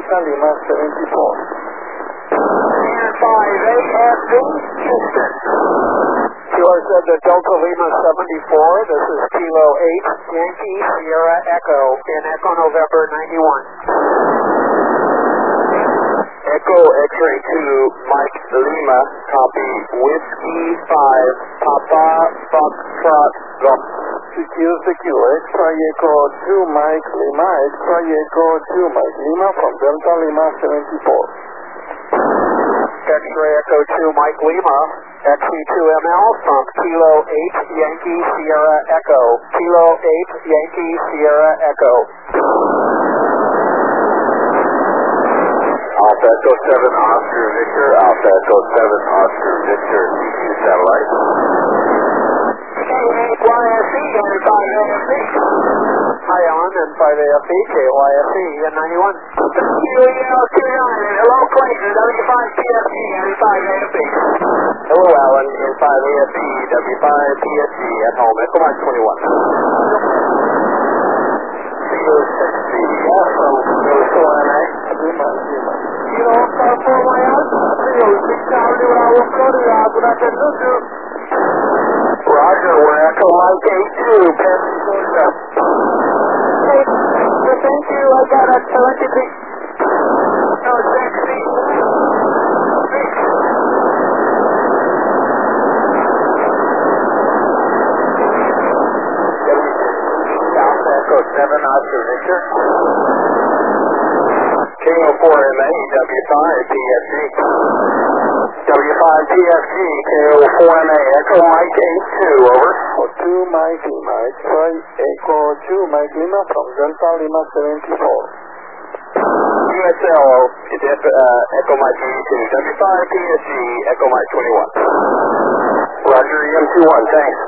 Delta Lima 74. And 5AFV, Houston. You are said to Delta Lima 74. This is Kilo 8, Yankee Sierra Echo in Echo November 91. Echo X-ray 2, Mike Lima, copy. Whiskey 5, Papa Foxtrot Golf. Secure, Extra Echo 2 Mike Lima, Extra Echo 2 Mike Lima from Delta Lima 74. X-ray Echo 2 Mike Lima, XC2ML from Kilo 8 Yankee Sierra Echo. Kilo 8 Yankee Sierra Echo. Alpha Echo 7 Oscar Victor, Alpha Echo 7 Oscar Victor, CQ satellite. KYSE, 5AFE. Hi, Alan, and 5AFE, KYSE, N91. QEL29, hello Clayton, W5PFG, N5AFE. Hello Alan, N5AFE, W5PFG, at home, Echo Mike 21. CO60, from California. Kilo Alpha Maya, Rio 6 Charlie Bravo Florida, good afternoon. Roger, we're Echo Mike 82, Pensacola. Hey, thank you, I got a 73. No, 60. Alpha Echo 7 Oscar Victor. Kilo 4MA, W5 PFG. W5 PFG, Kilo 4MA, Echo Mike 82, over. 2 Mike Lima, Extra Echo 2 Mike Lima from Delta Lima 74. USL, Echo Mike 82, W5 PFG, Echo Mike 21. Roger, EM21, thanks.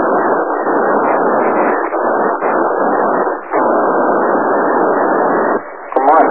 Come on.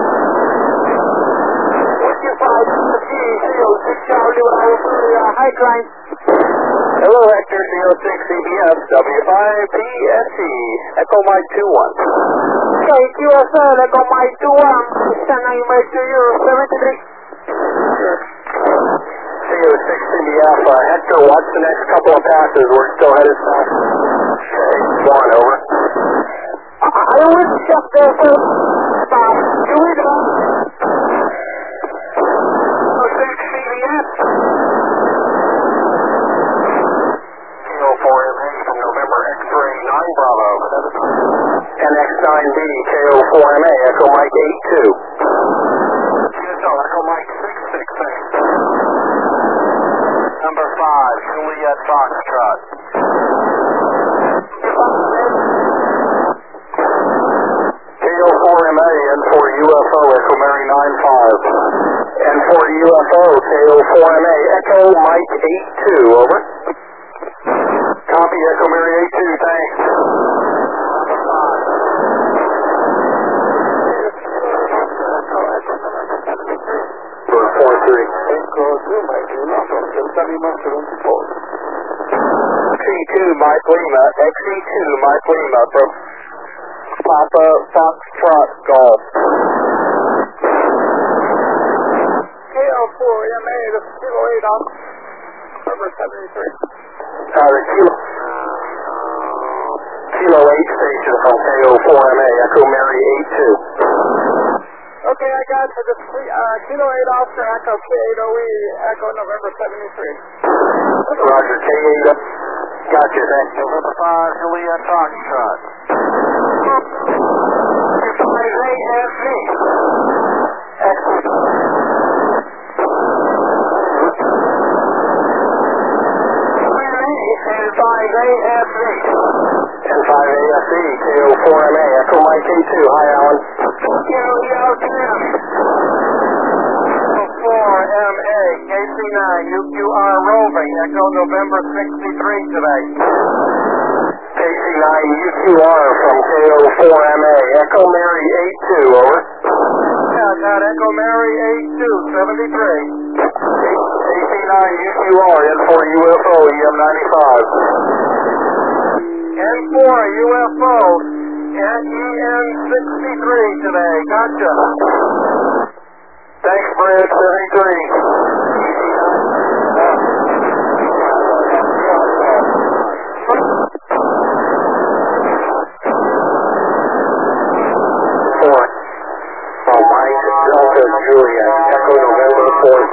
Hi, Klein. Hello, Hector, CO6 CBS, W5PSC, Echo Mike 21. Okay, QSL, Echo Mike 21, send an email to you, 73. Sure. CO6 CBS, Hector, watch the next couple of passes, we're still headed south. Okay, 1, over. I will check the first stop. Do we know? CO6 CBS. Kilo 4MA from November X-ray 9 Bravo. NX9B, KO 4MA, Echo Mike 82. QSL, Echo Mike 66, thanks. Number 5, Juliet Foxtrot. KO 4MA, N4 UFO, Echo Mary 95. N4 UFO, KO 4MA, Echo Mike 82, over. Copy, Echo Mary 82, thanks. For 4-3. Echo 2 Mike Lima from Delta Lima 74. XC2 Mike Lima, XC2 Mike Lima from Papa Foxtrot Golf. KL4 MA, this is Kilo 8 off, number 73. The Kilo 8 station from KO4MA, Echo Mary 82. Okay, I got the Kilo 8 Officer Echo K8OE, Echo November 73. Roger, K8. Gotcha, thanks. November 5, Juliet Foxtrot. 5AFV. Excellent. And 5AFV. And 5AFV, KO4MA, Echo Mike 82. Hi, Alan. KO4MA, KC9, UQR roving, Echo November 63 today. KC9, UQR from KO4MA, Echo Mary 82, over. Yeah, got Echo Mary 82, 73. KC9, UQR, N4 UFO, EM95. N4 UFO, EN63 today, gotcha. Thanks, Bridge 73. Mike Delta Juliet, Echo November 4.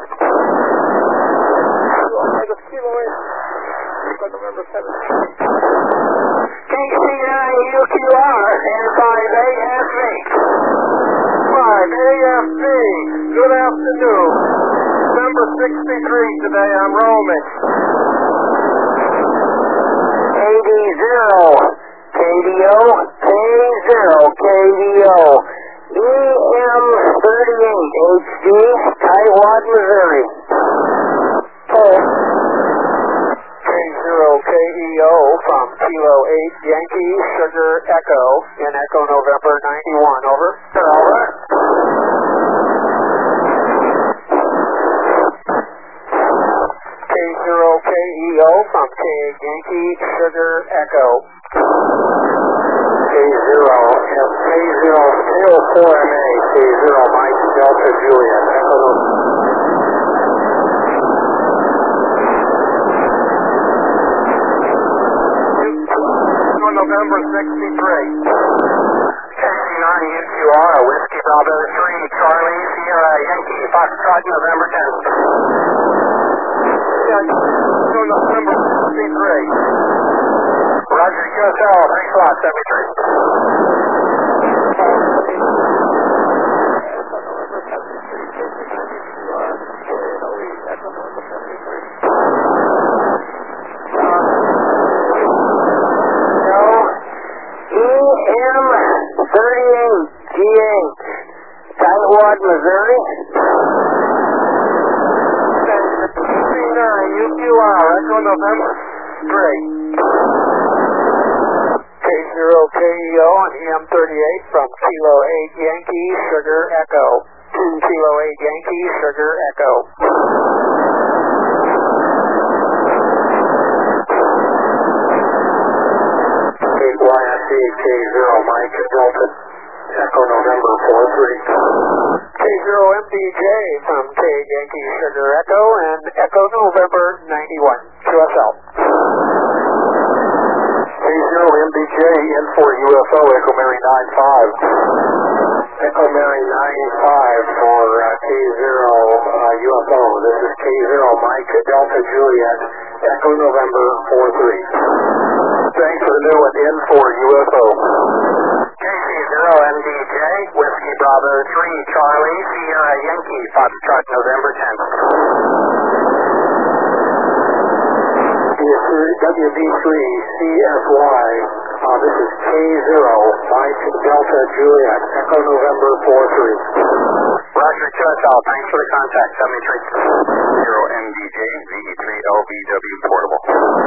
KC9 UQR and 5AFV. 5AFV, good afternoon. Number 63 today, I'm roaming. KD0, KDO, KDO. EM38 HD, Tightwad, Missouri. K0KEO from Kilo 8 Yankee Sugar Echo in Echo November 91, over. Over. K0KEO from K Yankee Sugar Echo. K0, KO4MA, K0, Mike Delta Juliet, Echo November 63. KC9 UQR, Whiskey Bravo 3, Charlie, Sierra, Yankee, Foxtrot, November 10th. Yeah, November 63. Roger, QSL, thanks a lot, 73. EM38 G8, Tightwad, Missouri. KC9 UQR, Echo November 3. K0KEO on EM38 from Kilo 8 Yankee Sugar Echo. Kilo 8 Yankee Sugar Echo. KYSC, K0, Mike Delta, Echo November 43. K0MDJ from K Yankee Sugar Echo and Echo November 91, QSL. K0MDJ in for UFO, Echo Mary 95. Echo Mary 95 for K0 UFO. This is K0 Mike Delta Juliet, Echo November 43. Thanks for the new one in for UFO. KC0MDJ, Whiskey Bravo 3, Charlie, Sierra Yankee, Foxtrot, November 10th. WB3 CSY, this is K0, Mike Delta Juliet, Echo November 43. Roger, QSL, thanks for the contact, 73. 0MDJ, VE3LBW Portable.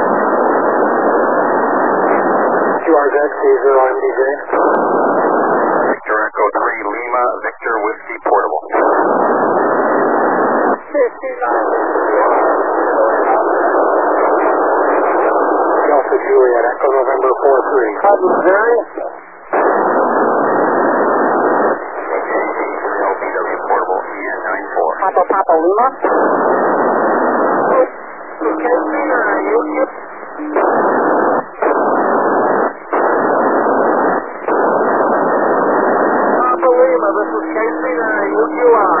QRZ, K0MDJ. Victor Echo 3, Lima, Victor Whiskey Portable. 59. Delta Juliet, Echo November 43. Missouri. LBW Portable, EN94. Papa Lima. Papa Lima, this is KC9 UQR.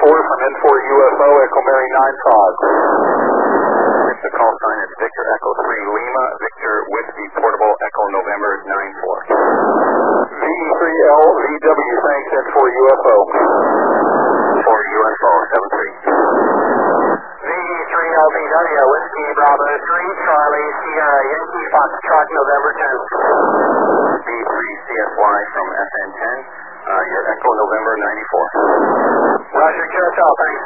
from N4 UFO, Echo Mary 95. The call sign is Victor Echo 3 Lima, Victor Whiskey Portable, Echo November 94. VE3L VW, thanks, N4 UFO. For UFO 73. VE3L VW, Whiskey Bravo 3, Charlie, Sierra Yankee, Foxtrot, November 10th. B3 CSY from FN10, your Echo November 94. Roger, QSL, thanks.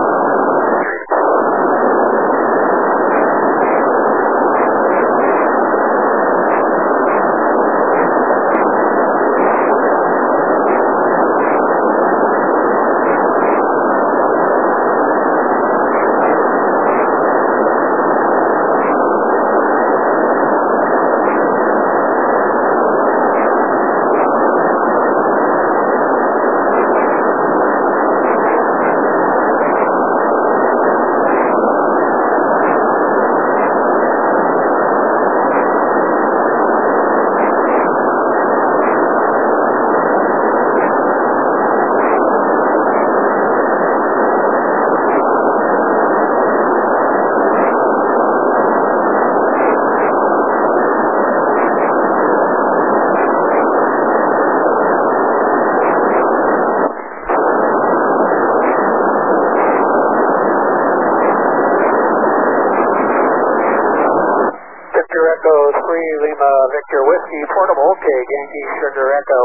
Echo 3 Lima Victor Whiskey Portable, Keg Yankee Sugar Echo.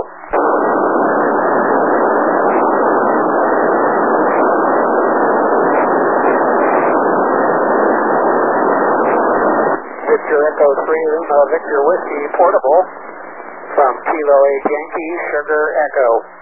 Victor Echo 3 Lima Victor Whiskey Portable from Kilo 8 Yankee Sugar Echo.